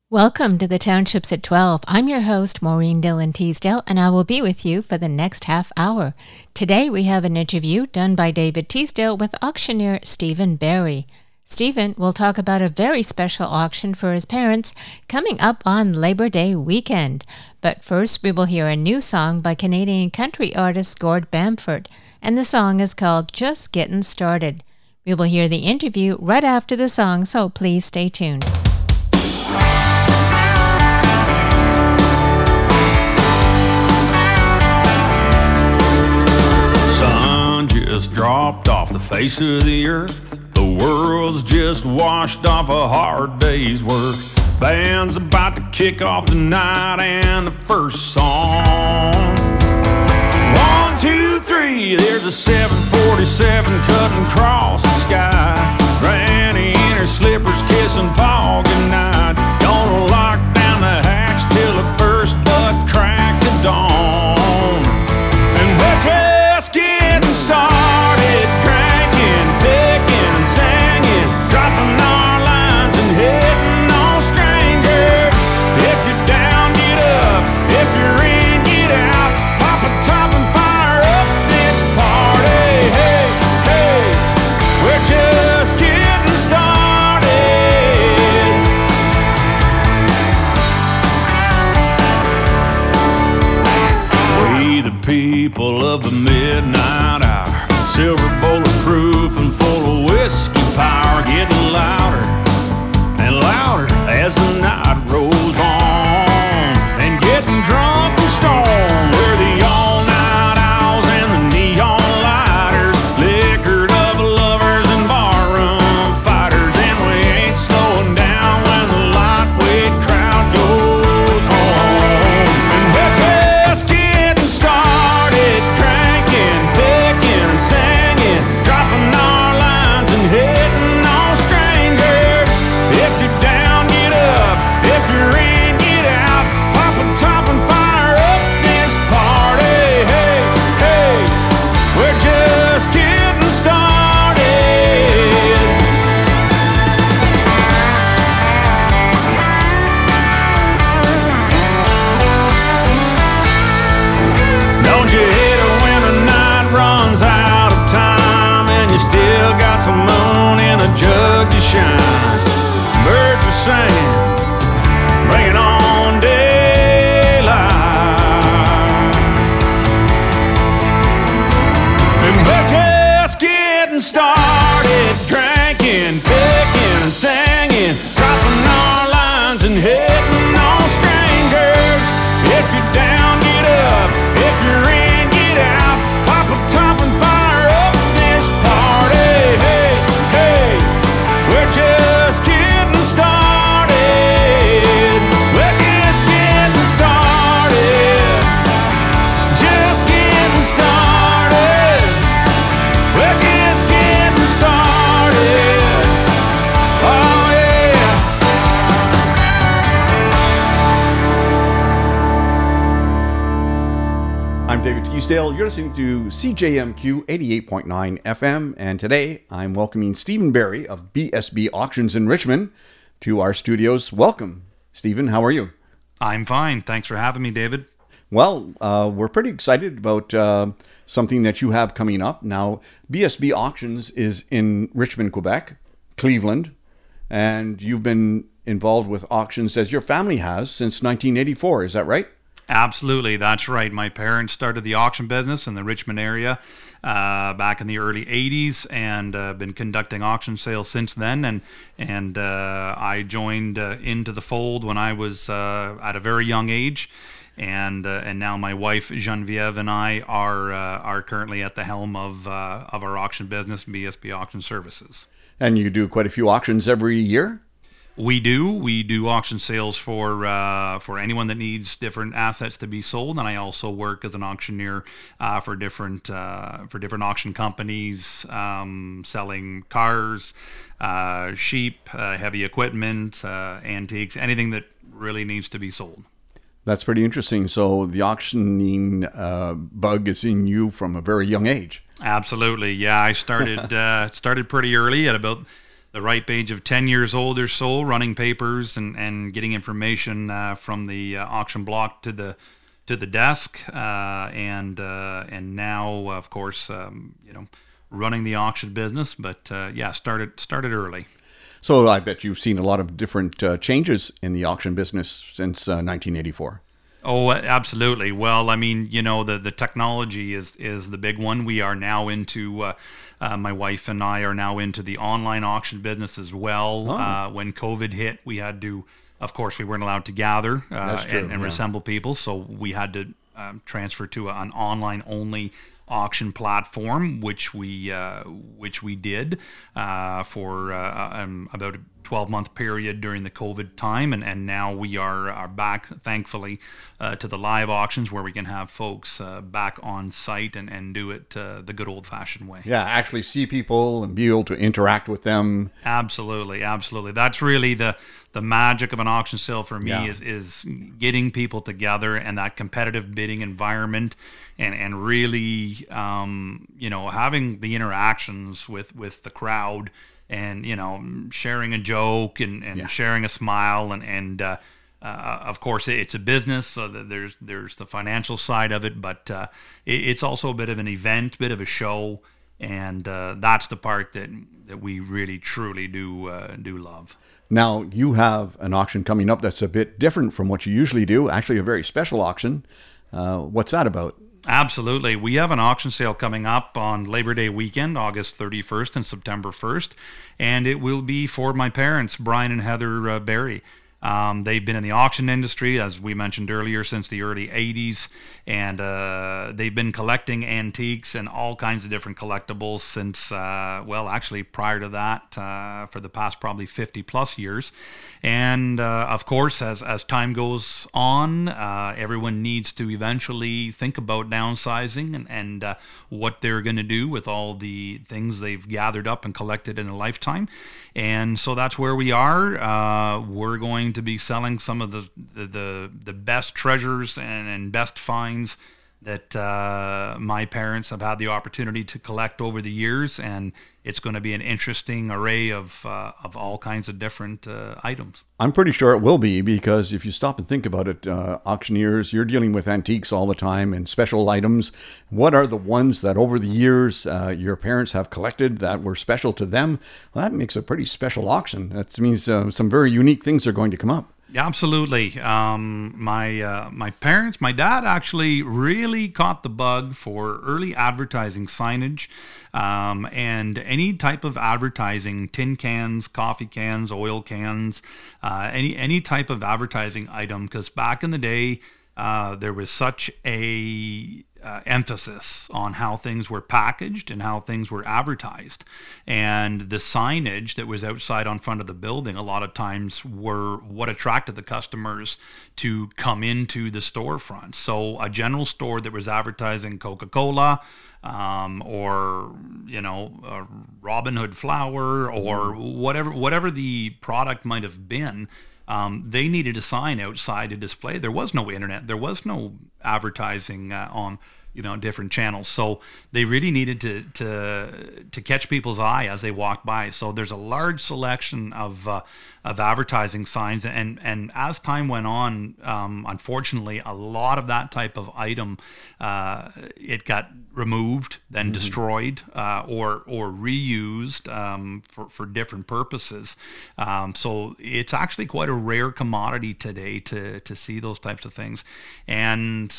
Welcome to the Townships at 12. I'm your host, Maureen Dillon Teasdale, and I will be with you for the next half hour. Today we have an interview done by David Teasdale with auctioneer Stephen Barry. Stephen will talk about a very special auction for his parents coming up on Labor Day weekend. But first we will hear a new song by Canadian country artist Gord Bamford, and the song is called Just Getting Started. We will hear the interview right after the song, so please stay tuned. Just dropped off the face of the earth. The world's just washed off a hard day's work. Band's about to kick off the night and the first song. 1, 2, 3, there's a 747 cutting across the sky. Granny in her slippers kissing Paul goodnight. Gonna lock down the hatch till the first buck crack of dawn. And we're just getting started, drinking, picking, and singing, dropping our lines and hitting on strangers. If you're down, get up. If you're in, get out. Pop a top and fire up this party. Hey, hey, we're just getting started. We the people of the midnight hour, silver bulletproof and full of whiskey power, getting louder and louder as the night rolls on, and getting drunk and stoned. We're the all-night owls and the neon lighters, liquored up lovers and barroom fighters, and we ain't slowing down when the lightweight crowd goes home. And we're just getting started, drinking, picking, and singing, dropping our lines and hitting on strangers. If you're down, get up. If you're in, get out. Pop a top and fire up this party. Hey, hey, we're just getting started. Don't you hate it when the night runs out of time and you still got some moon in a jug to shine? Birds are singing, bring it on daylight. And we're just getting started, drinking, picking, and singing, dropping our lines and hitting on strangers. If you're down, get up. If you're in, get out. Pop a top and fire up this party. Hey, hey, we're just getting started. We're just getting started. Just getting started. We're just getting started. Oh yeah. I'm David Teasdale. You're listening to CJMQ 88.9 FM, and today I'm welcoming Stephen Barry of BSB Auctions in Richmond to our studios. Welcome, Stephen. How are you? I'm fine. Thanks for having me, David. Well, we're pretty excited about something that you have coming up. Now, BSB Auctions is in Richmond, Quebec, Cleveland, and you've been involved with auctions, as your family has, since 1984. Is that right? Absolutely, that's right. My parents started the auction business in the Richmond area back in the early 80s, and been conducting auction sales since then. And I joined into the fold when I was at a very young age. And now my wife Genevieve and I are currently at the helm of our auction business, BSB Auction Services. And you do quite a few auctions every year? We do auction sales for anyone that needs different assets to be sold, and I also work as an auctioneer for different auction companies, selling cars, sheep, heavy equipment, antiques, anything that really needs to be sold. That's pretty interesting. So the auctioning bug is in you from a very young age. Absolutely, yeah. I started pretty early at about the ripe age of 10 years old or so, running papers and getting information from the auction block to the desk, and now, of course, running the auction business. But started early. So I bet you've seen a lot of different changes in the auction business since 1984. Oh, absolutely. Well, I mean, the technology is the big one. We are now into, my wife and I are now into the online auction business as well. When COVID hit, we had to, of course, we weren't allowed to gather and reassemble people. So we had to transfer to an online only auction platform, which we did for about a 12-month period during the COVID time, and now we are back, thankfully, to the live auctions where we can have folks back on site and do it the good old-fashioned way. Yeah, actually see people and be able to interact with them. Absolutely. That's really the magic of an auction sale for me, is getting people together and that competitive bidding environment, and really having the interactions with the crowd, and sharing a joke and sharing a smile, and of course it's a business, so that there's the financial side of it, but it's also a bit of an event, bit of a show, and that's the part that we really truly do love. Now, you have an auction coming up that's a bit different from what you usually do, actually a very special auction. What's that about? Absolutely. We have an auction sale coming up on Labor Day weekend, August 31st and September 1st, and it will be for my parents, Brian and Heather Berry. They've been in the auction industry, as we mentioned earlier, since the early 80s, and they've been collecting antiques and all kinds of different collectibles since, actually prior to that, for the past probably 50 plus years. And of course, as time goes on, everyone needs to eventually think about downsizing and what they're going to do with all the things they've gathered up and collected in a lifetime. And so that's where we are. We're going to be selling some of the best treasures and best finds that my parents have had the opportunity to collect over the years, and it's going to be an interesting array of all kinds of different items. I'm pretty sure it will be, because if you stop and think about it, auctioneers, you're dealing with antiques all the time and special items. What are the ones that over the years your parents have collected that were special to them? Well, that makes a pretty special auction. That means some very unique things are going to come up. Yeah, absolutely. My parents, my dad actually really caught the bug for early advertising signage, and any type of advertising, tin cans, coffee cans, oil cans, any type of advertising item, because back in the day, there was such a emphasis on how things were packaged and how things were advertised, and the signage that was outside on front of the building a lot of times were what attracted the customers to come into the storefront. So a general store that was advertising Coca-Cola, or Robin Hood flour, or whatever the product might have been, they needed a sign outside to display. There was no internet. There was no advertising on different channels. So they really needed to catch people's eye as they walked by. So there's a large selection of advertising signs, and as time went on, unfortunately, a lot of that type of item, it got removed, then destroyed, or reused for different purposes. So it's actually quite a rare commodity today to see those types of things. And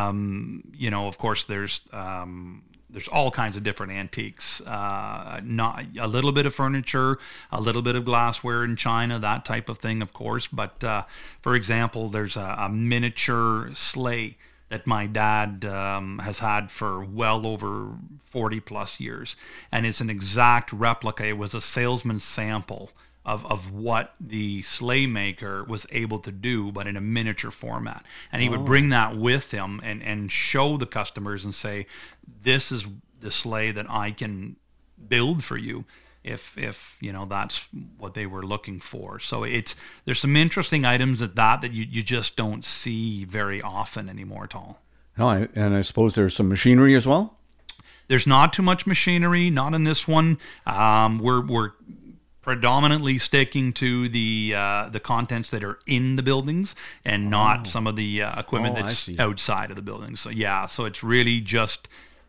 of course, there's all kinds of different antiques, not a little bit of furniture, a little bit of glassware in China, that type of thing, of course. But for example, there's a miniature sleigh that my dad has had for well over 40 plus years. And it's an exact replica. It was a salesman's sample of what the sleigh maker was able to do, but in a miniature format. And he would bring that with him and show the customers and say, this is the sleigh that I can build for you, if that's what they were looking for. So there's some interesting items that you just don't see very often anymore at all. No, and I suppose there's some machinery as well? There's not too much machinery, not in this one. We're predominantly sticking to the contents that are in the buildings and not some of the equipment I that's see. outside of the buildings. So yeah, so it's really just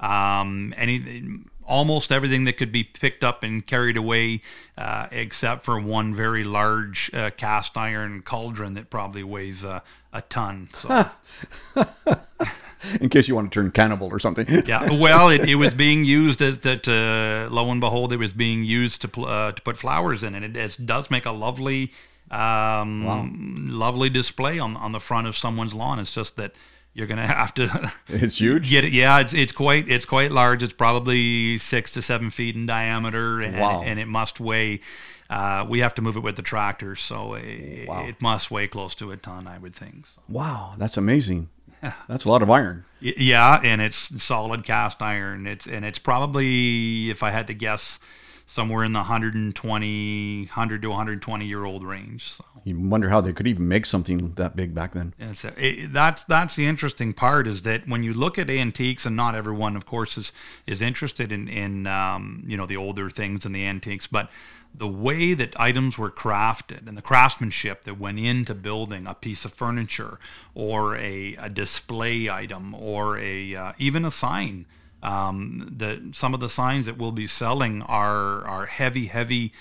almost everything that could be picked up and carried away, except for one very large cast iron cauldron that probably weighs a ton. So. In case you want to turn cannibal or something. Yeah, well, it was being used as that. Lo and behold, it was being used to put flowers in, and it does make a lovely, lovely display on the front of someone's lawn. It's just that you're gonna have to. It's huge. Get it? Yeah, it's quite large. It's probably 6 to 7 feet in diameter, and it must weigh. We have to move it with the tractor, so it must weigh close to a ton, I would think. So. Wow, that's amazing. That's a lot of iron. Yeah, and it's solid cast iron. It's probably, if I had to guess, somewhere in the 100 to 120-year-old range. So. You wonder how they could even make something that big back then. That's the interesting part, is that when you look at antiques, and not everyone, of course, is interested in the older things and the antiques, but the way that items were crafted and the craftsmanship that went into building a piece of furniture or a display item or even a sign. Some of the signs that we'll be selling are heavy,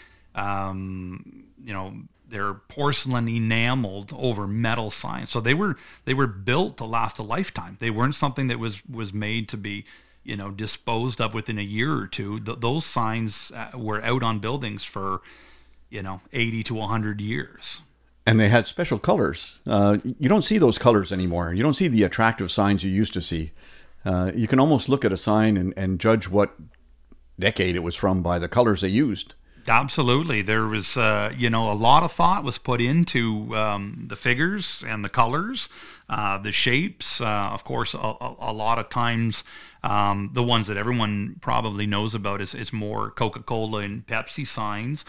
they're porcelain enameled over metal signs. So they were built to last a lifetime. They weren't something that was made to be disposed of within a year or two. Those signs were out on buildings for 80 to 100 years. And they had special colors. You don't see those colors anymore. You don't see the attractive signs you used to see. You can almost look at a sign and judge what decade it was from by the colors they used. Absolutely. There was, a lot of thought was put into the figures and the colors, the shapes. Of course, a lot of times, the ones that everyone probably knows about is more Coca-Cola and Pepsi signs.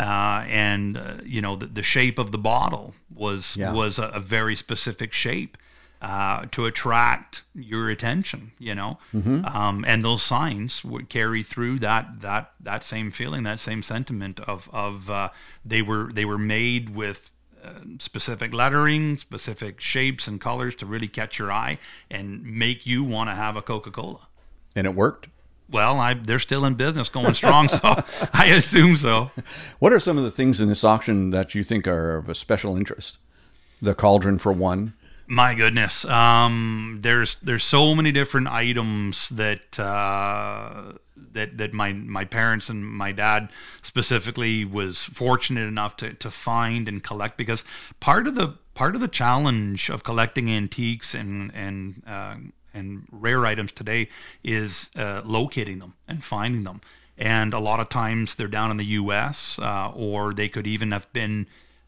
The shape of the bottle was a very specific shape. To attract your attention, and those signs would carry through that same feeling, that same sentiment of they were made with specific lettering, specific shapes and colors to really catch your eye and make you want to have a Coca-Cola. And it worked? Well, they're still in business, going strong, so I assume so. What are some of the things in this auction that you think are of a special interest? The cauldron, for one. My goodness, there's so many different items that my parents and my dad specifically was fortunate enough to find and collect, because part of the challenge of collecting antiques and rare items today is locating them and finding them. And a lot of times they're down in the U.S. Or they could even have been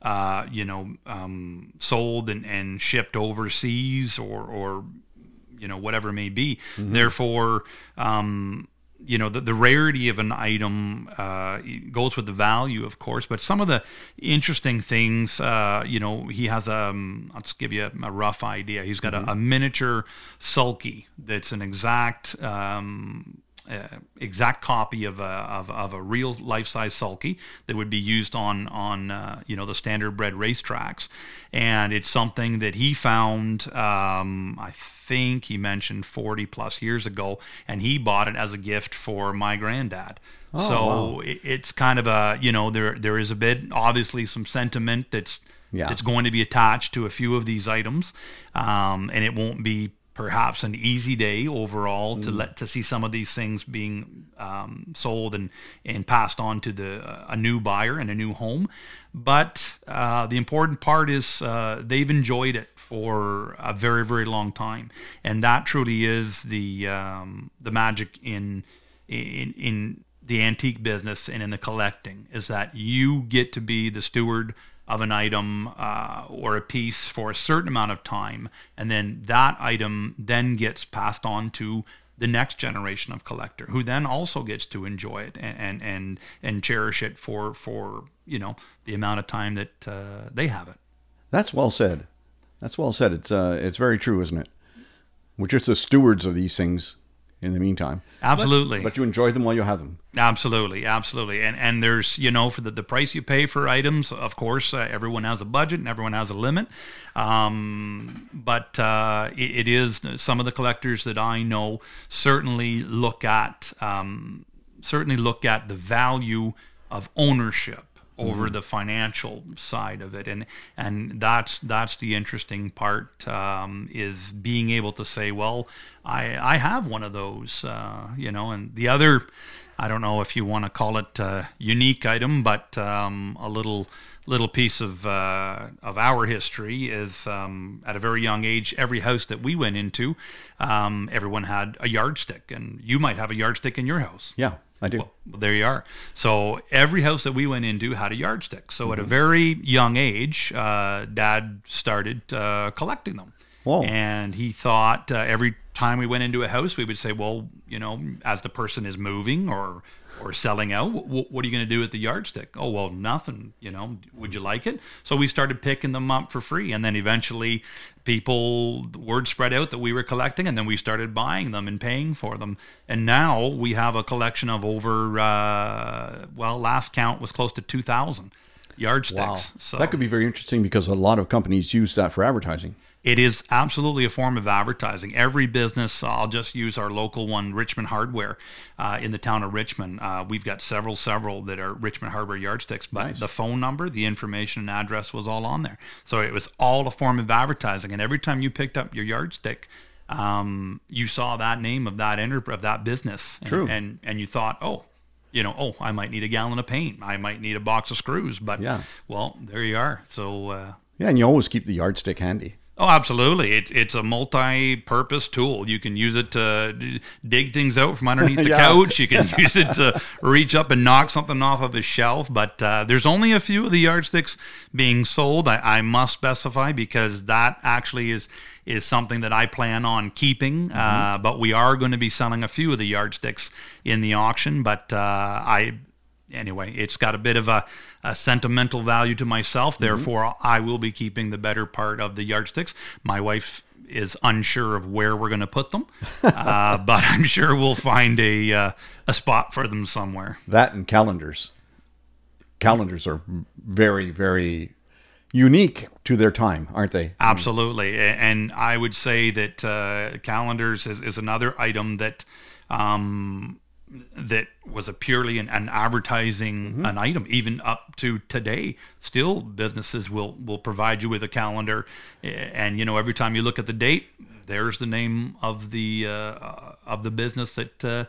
sold and shipped overseas or whatever it may be. Mm-hmm. Therefore, the rarity of an item goes with the value, of course. But some of the interesting things, he has I'll just give you a rough idea. He's got a miniature sulky that's an exact copy of a real life-size sulky that would be used on the standard bred racetracks, and it's something that he found I think he mentioned 40 plus years ago, and he bought it as a gift for my granddad. Wow. It's kind of a there is a bit, obviously, some sentiment that's going to be attached to a few of these items, and it won't be perhaps an easy day overall to see some of these things being sold and passed on to a new buyer and a new home. But the important part is they've enjoyed it for a very, very long time, and that truly is the magic in the antique business and in the collecting, is that you get to be the steward of an item or a piece for a certain amount of time, and then that item then gets passed on to the next generation of collector, who then also gets to enjoy it and cherish it for the amount of time that they have it. That's well said. That's well said. It's very true, isn't it? We're just the stewards of these things, in the meantime. Absolutely. But you enjoy them while you have them. Absolutely. And there's, for the price you pay for items, of course, everyone has a budget and everyone has a limit. But it is, some of the collectors that I know certainly look at the value of ownership over the financial side of it, and that's the interesting part, is being able to say, well, I have one of those, and the other, I don't know if you want to call it a unique item, but a little piece of our history is, at a very young age, every house that we went into, everyone had a yardstick, and you might have a yardstick in your house. Yeah, I do. Well, there you are. So every house that we went into had a yardstick. So at a very young age, Dad started collecting them. Whoa. And he thought, every time we went into a house, we would say, well, as the person is moving or selling out, what are you going to do with the yardstick? Oh, well, nothing, would you like it? So we started picking them up for free. And then eventually the word spread out that we were collecting, and then we started buying them and paying for them. And now we have a collection of over, last count was close to 2,000 yardsticks. Wow. So That could be very interesting because a lot of companies use that for advertising. it is absolutely a form of advertising. Every business, I'll just use our local one, Richmond Hardware, in the town of Richmond. We've got several that are Richmond Hardware yardsticks, but Nice. the phone number, the information and address was all on there. So it was all a form of advertising. And every time you picked up your yardstick, you saw that name of that business. True. And you thought, I might need a gallon of paint. I might need a box of screws. But, Yeah. well, there you are. So, Yeah, and you always keep the yardstick handy. oh, absolutely. It's a multi-purpose tool. You can use it to dig things out from underneath the Yeah. couch. You can use it to reach up and knock something off of a shelf. But there's only a few of the yardsticks being sold. I must specify, because that actually is something that I plan on keeping. But we are going to be selling a few of the yardsticks in the auction. But anyway, it's got a bit of a sentimental value to myself. Therefore, I will be keeping the better part of the yardsticks. My wife is unsure of where we're going to put them, but I'm sure we'll find a spot for them somewhere. That and calendars. Calendars are very, very unique to their time, aren't they? Absolutely. And I would say that calendars is another item that that was a purely an advertising an item. Even up to today, still businesses will provide you with a calendar, and every time you look at the date, there's the name of the business that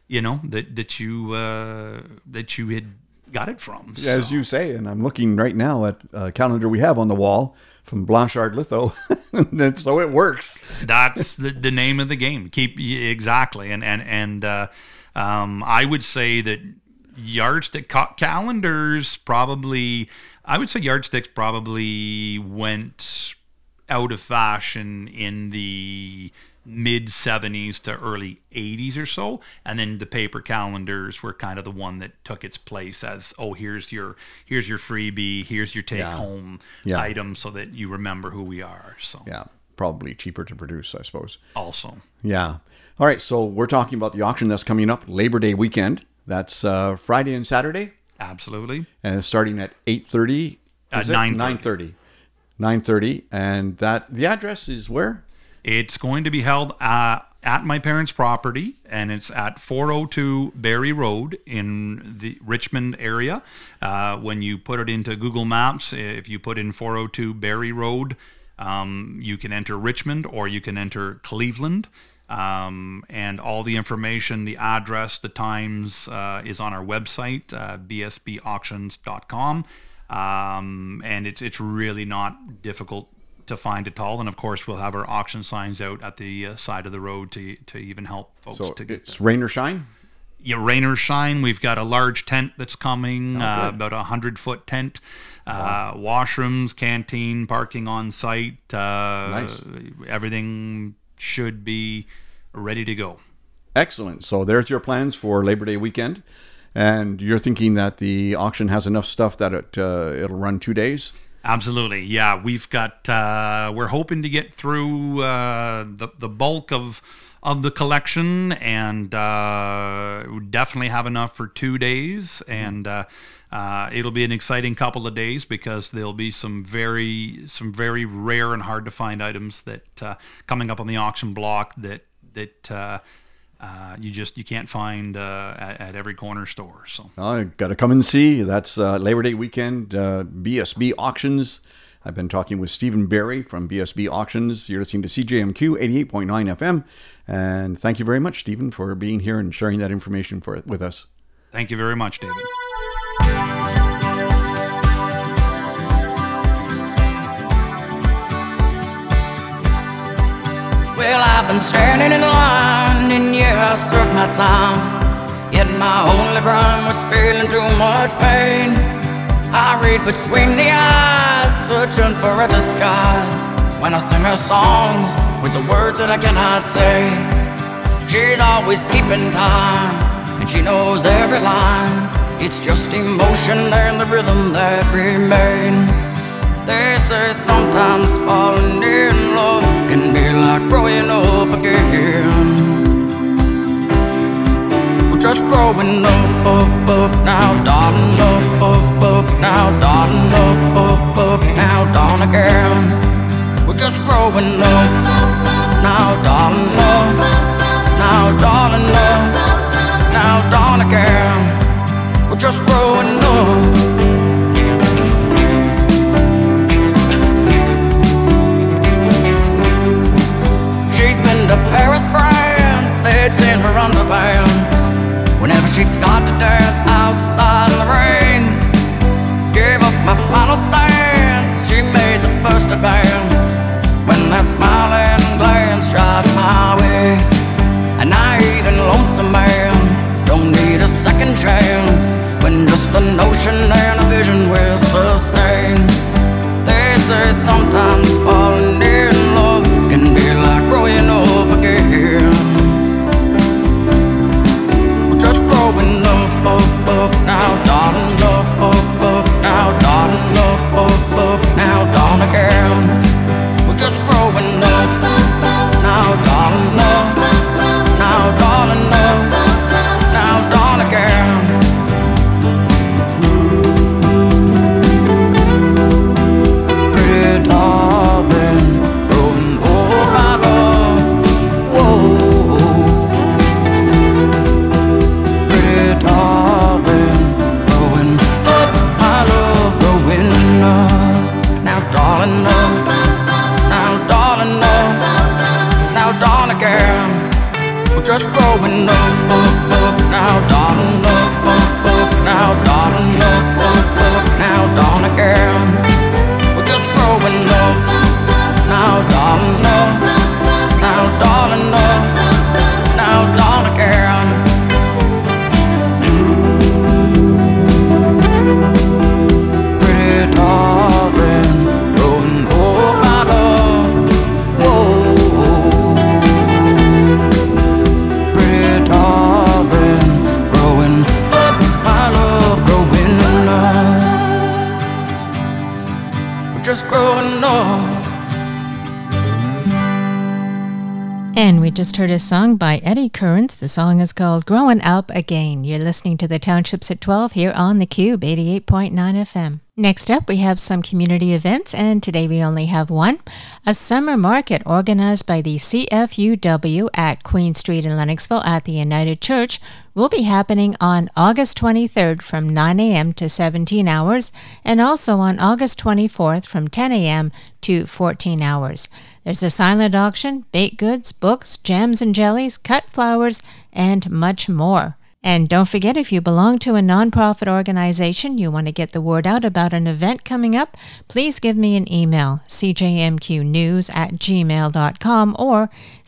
you had got it from. As you say, and I'm looking right now at a calendar we have on the wall from Blanchard Litho, and so it works. That's the name of the game. Exactly, and I would say that calendars probably, I would say yardsticks probably went out of fashion in the mid 70s to early 80s or so, and then the paper calendars were kind of the one that took its place as, here's your freebie, here's your take home item, so that you remember who we are. So Yeah, probably cheaper to produce, I suppose. also. Yeah. All right, so we're talking about the auction that's coming up Labor Day weekend. That's Friday and Saturday, Absolutely. and it's starting at 8:30. At 9:30. 9:30, and the address is where? It's going to be held at my parents' property, and it's at 402 Barry Road in the Richmond area. When you put it into Google Maps, if you put in 402 Barry Road, you can enter Richmond or you can enter Cleveland. And all the information, the address, the times is on our website, bsbauctions.com. And it's really not difficult to find at all. And of course, we'll have our auction signs out at the side of the road to even help folks So to get it's there. rain or shine? Yeah, rain or shine. We've got a large tent that's coming, good. about 100-foot tent. Washrooms, canteen, parking on site. Nice. Everything should be ready to go. Excellent. So there's your plans for Labor Day weekend. And you're thinking that the auction has enough stuff that it'll run 2 days? Absolutely. Yeah, we've got, we're hoping to get through the bulk of the collection, and we definitely have enough for 2 days, and it'll be an exciting couple of days because there'll be some very rare and hard to find items that coming up on the auction block that you can't find at every corner store. So got to come and see. That's Labor Day weekend, BSB Auctions. I've been talking with Stephen Barry from BSB Auctions. You're listening to CJMQ 88.9 FM. And thank you very much, Stephen, for being here and sharing that information with us. Thank you very much, David. Well, I've been standing in line, and yeah, I served my time. Yet my only crime was feeling too much pain. I read between the eyes, searching for a disguise. When I sing her songs with the words that I cannot say, she's always keeping time, and she knows every line. It's just emotion and the rhythm that remain. They say sometimes falling in love can be like growing up again. We're just growing up now, darling, up now, darling, up now, dawn again. We're just growing up now, darling, now, darling, now, dawn again. We're just growing up. To Paris, France, they'd seen her underpants whenever she'd start to dance outside in the rain. Gave up my final stance, she made the first advance when that smiling glance shot my way. An even lonesome man don't need a second chance when just the notion and a vision will sustain. They say sometimes falling in love can be like growing up again. We're just growing up now, darling, up now, darling, up now, dawn again. We're just growing up now, darling, now, darling, now, dawn again. Pretty darling, growing old, my love. Whoa, pretty darling, growing up, my love, growing up. Now, darling, now, darling, now, dawn again. We're just growing up now, darling, up now, darling, now, dawn again. We're just growing up now, darling, now, darling, now, dawn again. Pretty darling, growing old, my love. Whoa, pretty darling, growing up, my love, growing up. We're just growing up. And we just heard a song by Eddie Currents. The song is called Growing Up Again. You're listening to the Townships at 12 here on the Cube 88.9 FM. Next up, we have some community events, and today we only have one. A summer market organized by the CFUW at Queen Street in Lennoxville at the United Church will be happening on August 23rd from 9 a.m. to 17 hours, and also on August 24th from 10 a.m. to 14 hours. There's a silent auction, baked goods, books, jams and jellies, cut flowers, and much more. And don't forget, if you belong to a nonprofit organization, you want to get the word out about an event coming up, please give me an email, cjmqnews@gmail.com or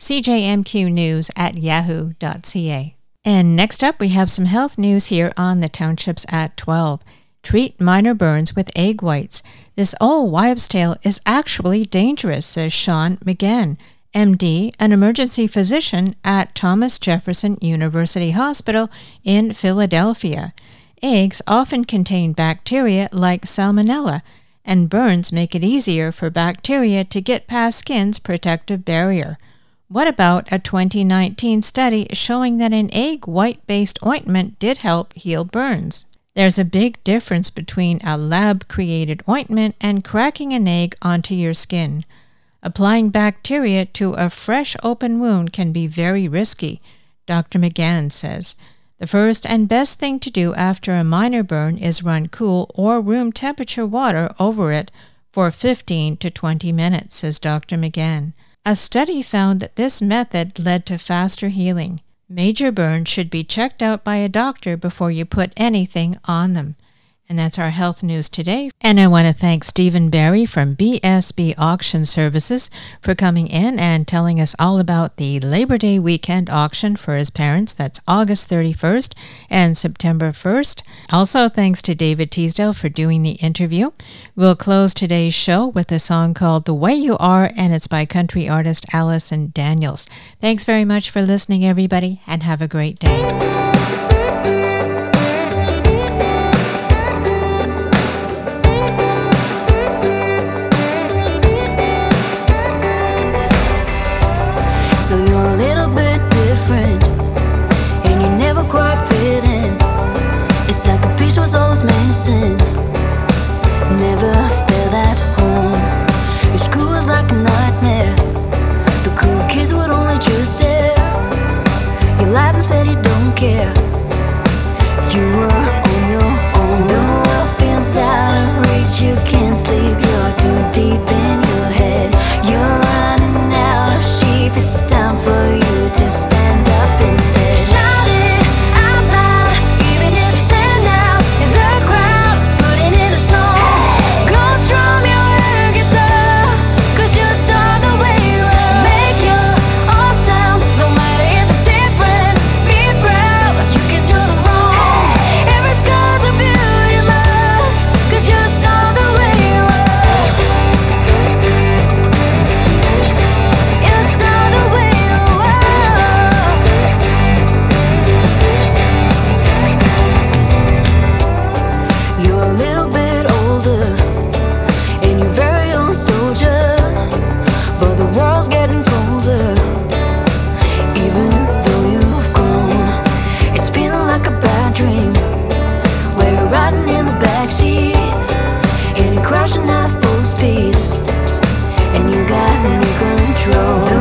cjmqnews@yahoo.ca. And next up, we have some health news here on the Townships at 12. Treat minor burns with egg whites. This old wives' tale is actually dangerous, says Sean McGann, MD, an emergency physician at Thomas Jefferson University Hospital in Philadelphia. Eggs often contain bacteria like Salmonella, and burns make it easier for bacteria to get past skin's protective barrier. What about a 2019 study showing that an egg white-based ointment did help heal burns? There's a big difference between a lab-created ointment and cracking an egg onto your skin. Applying bacteria to a fresh open wound can be very risky, Dr. McGann says. The first and best thing to do after a minor burn is run cool or room temperature water over it for 15 to 20 minutes, says Dr. McGann. A study found that this method led to faster healing. Major burns should be checked out by a doctor before you put anything on them. And that's our health news today. And I want to thank Stephen Barry from BSB Auction Services for coming in and telling us all about the Labor Day weekend auction for his parents. That's August 31st and September 1st. Also, thanks to David Teasdale for doing the interview. We'll close today's show with a song called The Way You Are, and it's by country artist Allison Daniels. Thanks very much for listening, everybody, and have a great day. So you're a little bit different, and you never quite fit in. It's like a piece was always missing. Never felt at home. Your school was like a nightmare. The cool kids would only just stare. You lied and said you don't care. You were on your own. The world feels out of reach. You can't sleep. You're too deep in your head. You're running out of sheep. It's time for you to stand up instead. Shout it out loud, even if you stand out in the crowd, putting in a song. Go strum your air guitar, 'cause you're a star the way you are. Make your own sound, no matter if it's different. Be proud, you can do no wrong. Every scar's a beauty mark, 'cause you're a star the way you are. You're a star the way you are. You're a little bit older, and you're very own soldier, but the world's getting colder. Even though you've grown, it's feeling like a bad dream, where you're riding in the backseat, and you're crashing at full speed, and you got no control.